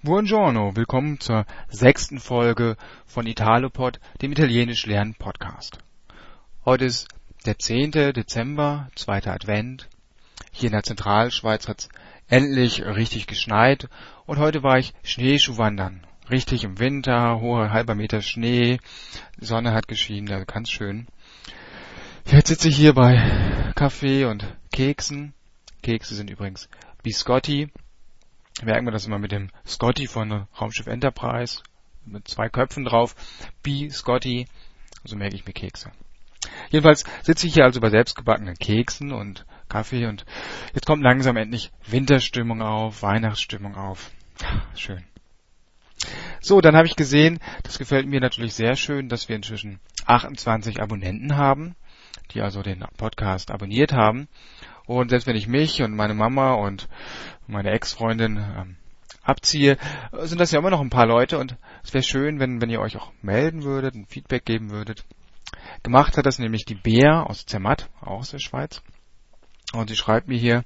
Buongiorno, willkommen zur 6. Folge von Italopod, dem Italienisch lernen Podcast. Heute ist der 10. Dezember, 2. Advent. Hier in der Zentralschweiz hat es endlich richtig geschneit und heute war ich Schneeschuhwandern. Richtig im Winter, hoher halber Meter Schnee, die Sonne hat geschienen, also ganz schön. Jetzt sitze ich hier bei Kaffee und Keksen. Kekse sind übrigens Biscotti. Merken wir das immer mit dem Scotty von Raumschiff Enterprise, mit 2 Köpfen drauf, Biscotti, so merke ich mir Kekse. Jedenfalls sitze ich hier also bei selbstgebackenen Keksen und Kaffee und jetzt kommt langsam endlich Winterstimmung auf, Weihnachtsstimmung auf. Schön. So, dann habe ich gesehen, das gefällt mir natürlich sehr schön, dass wir inzwischen 28 Abonnenten haben, die also den Podcast abonniert haben. Und selbst wenn ich mich und meine Mama und meine Ex-Freundin abziehe, sind das ja immer noch ein paar Leute und es wäre schön, wenn ihr euch auch melden würdet, ein Feedback geben würdet. Gemacht hat das nämlich die Bea aus Zermatt, auch aus der Schweiz. Und sie schreibt mir hier,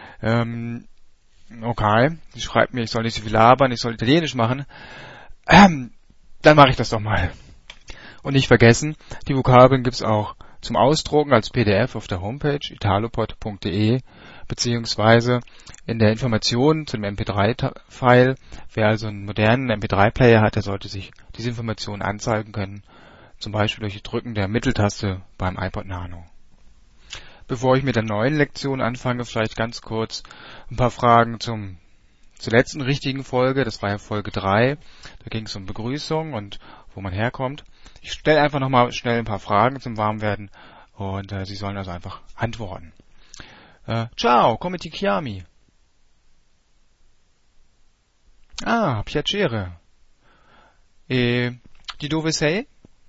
okay, sie schreibt mir, ich soll nicht so viel labern, ich soll Italienisch machen. Dann mache ich das doch mal. Und nicht vergessen, die Vokabeln gibt's auch zum Ausdrucken als PDF auf der Homepage italopod.de beziehungsweise in der Information zu dem MP3-File. Wer also einen modernen MP3-Player hat, der sollte sich diese Informationen anzeigen können, zum Beispiel durch Drücken der Mitteltaste beim iPod Nano. Bevor ich mit der neuen Lektion anfange, vielleicht ganz kurz ein paar Fragen zur letzten richtigen Folge. Das war ja Folge 3. Da ging es um Begrüßung und wo man herkommt. Ich stelle einfach nochmal schnell ein paar Fragen zum Warmwerden und Sie sollen also einfach antworten. Ciao, come ti chiami? Ah, piacere. Di dove sei?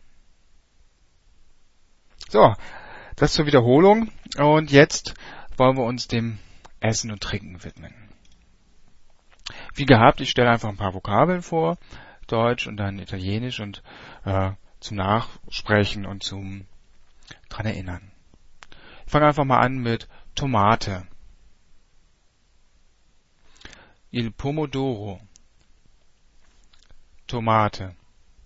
So, das zur Wiederholung. Und jetzt wollen wir uns dem Essen und Trinken widmen. Wie gehabt, ich stelle einfach ein paar Vokabeln vor, Deutsch und dann Italienisch und zum Nachsprechen und zum dran erinnern. Ich fange einfach mal an mit Tomate. Il pomodoro. Tomate.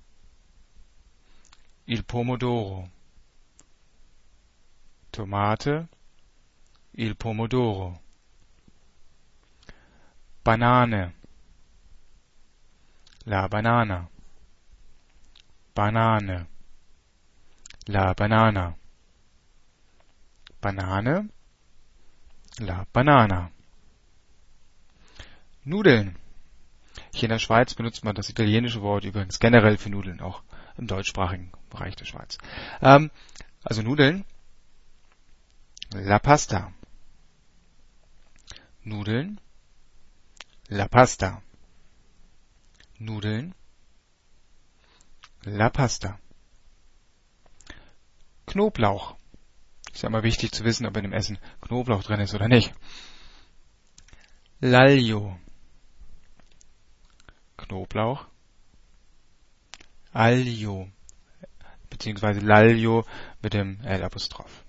Il pomodoro. Tomate. Il pomodoro. Banane. La banana. Banane. La banana. Banane. La banana. Nudeln. Hier in der Schweiz benutzt man das italienische Wort übrigens generell für Nudeln, auch im deutschsprachigen Bereich der Schweiz. Also Nudeln. La pasta. Nudeln. La pasta. Nudeln. La pasta. Knoblauch. Ist ja immer wichtig zu wissen, ob in dem Essen Knoblauch drin ist oder nicht. L'aglio. Knoblauch. Aglio. Beziehungsweise l'aglio mit dem L-Apostroph.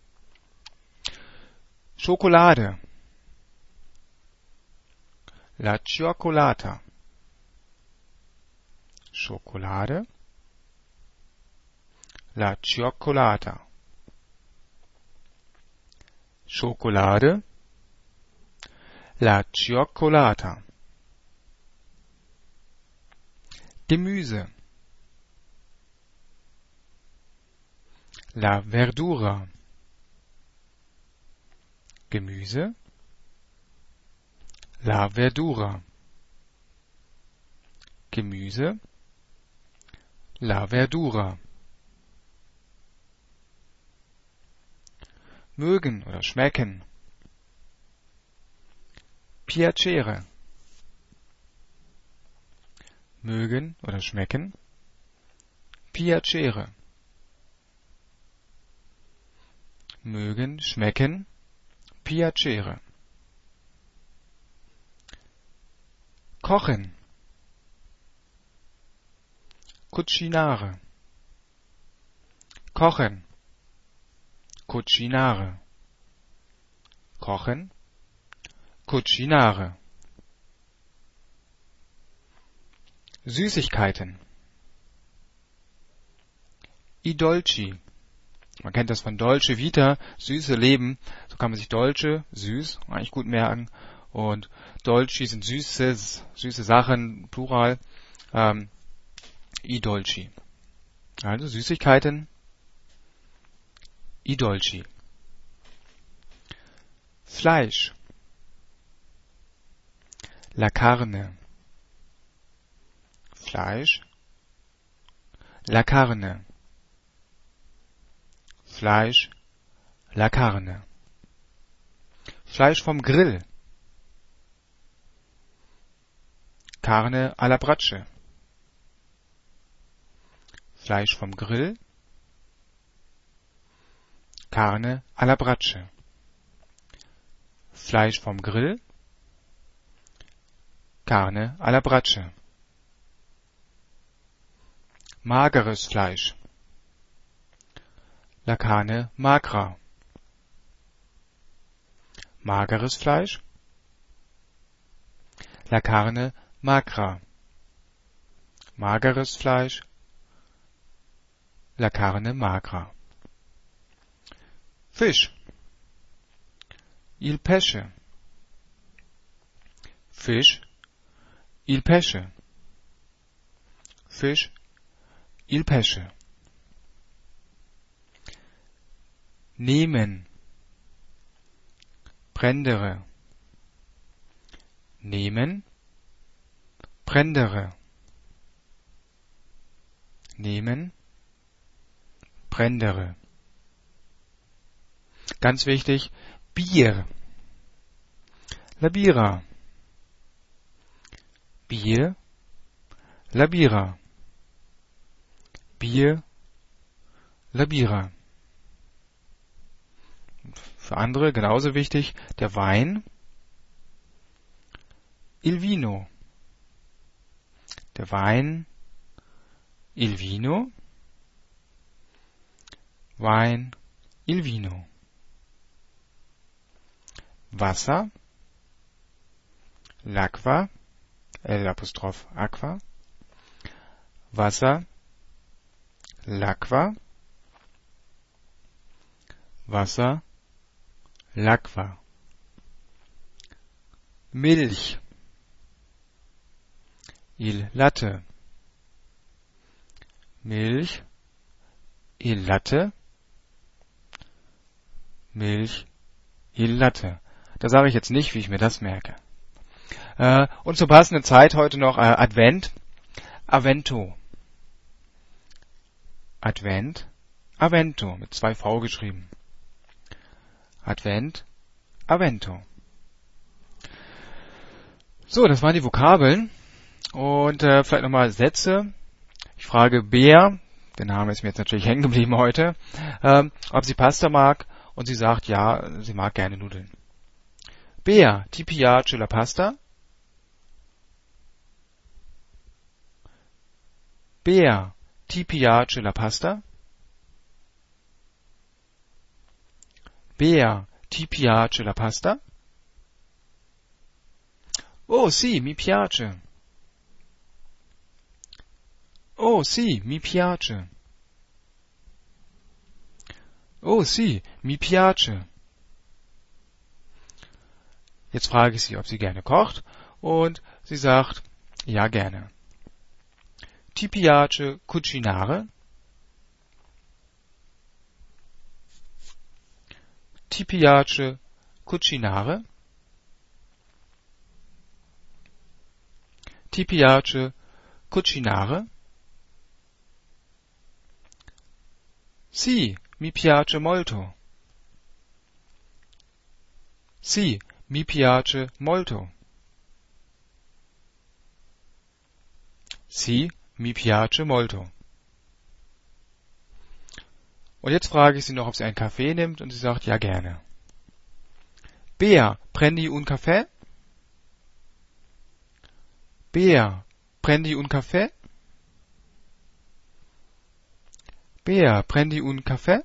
Schokolade. La cioccolata. Schokolade. La cioccolata. Schokolade. La cioccolata. Gemüse. La verdura. Gemüse. La verdura. Gemüse. La verdura. Mögen oder schmecken. Piacere. Mögen oder schmecken. Piacere. Mögen, schmecken. Piacere. Kochen. Cucinare. Kochen. Cucinare. Kochen. Cucinare. Süßigkeiten. I dolci. Man kennt das von Dolce Vita, süße Leben. So kann man sich Dolce, süß, eigentlich gut merken. Und Dolci sind süße Sachen, Plural. I dolci. Also Süßigkeiten. I dolci. Fleisch. La carne. Fleisch. La carne. Fleisch. La carne. Fleisch vom Grill. Carne alla brace. Fleisch vom Grill. Carne alla brace. Fleisch vom Grill. Carne alla brace. Mageres Fleisch. La carne magra. Mageres Fleisch. La carne magra. Mageres Fleisch. La carne magra. Fisch. Il pesce. Fisch. Il pesce. Fisch. Il pesce. Nehmen. Prendere. Nehmen. Prendere. Nehmen. Prendere. Ganz wichtig, Bier. La birra. Bier. La birra. Bier. La birra. Für andere genauso wichtig, der Wein. Il vino. Der Wein. Il vino. Wein. Il vino. Wasser. L'acqua. L'apostroph aqua. Wasser. L'acqua. Wasser. L'acqua. Milch. Il latte. Milch. Il latte. Milch. Il latte. Da sage ich jetzt nicht, wie ich mir das merke. Und zur passenden Zeit heute noch Advent. Avento. Advent. Avento. Mit 2 V geschrieben. Advent. Avento. So, das waren die Vokabeln. Und vielleicht nochmal Sätze. Ich frage Bea, der Name ist mir jetzt natürlich hängen geblieben heute, ob sie Pasta mag. Und sie sagt, ja, sie mag gerne Nudeln. Bea, ti piace la pasta? Bea, ti piace la pasta? Bea, ti piace la pasta? Oh, sì, mi piace. Oh, sì, mi piace. Oh, sì, mi piace. Jetzt frage ich sie, ob sie gerne kocht, und sie sagt, ja, gerne. Ti piace cucinare? Ti piace cucinare? Ti piace cucinare? Sì, mi piace molto. Sì, mi piace molto. Sì, mi piace molto. Und jetzt frage ich sie noch, ob sie einen Kaffee nimmt, und sie sagt, ja, gerne. Bea, prendi un caffè? Bea, prendi un caffè? Bea, prendi un caffè?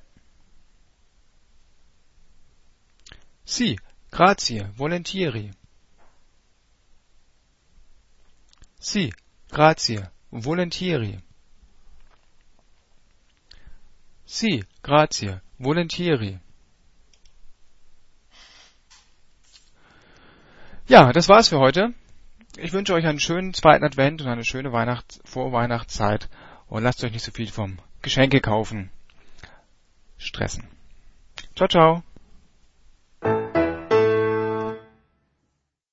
Sì, grazie, volentieri. Sì, grazie, volentieri. Sì, grazie, volentieri. Ja, das war's für heute. Ich wünsche euch einen schönen zweiten Advent und eine schöne Vorweihnachtszeit und lasst euch nicht so viel vom Geschenke kaufen stressen. Ciao, ciao.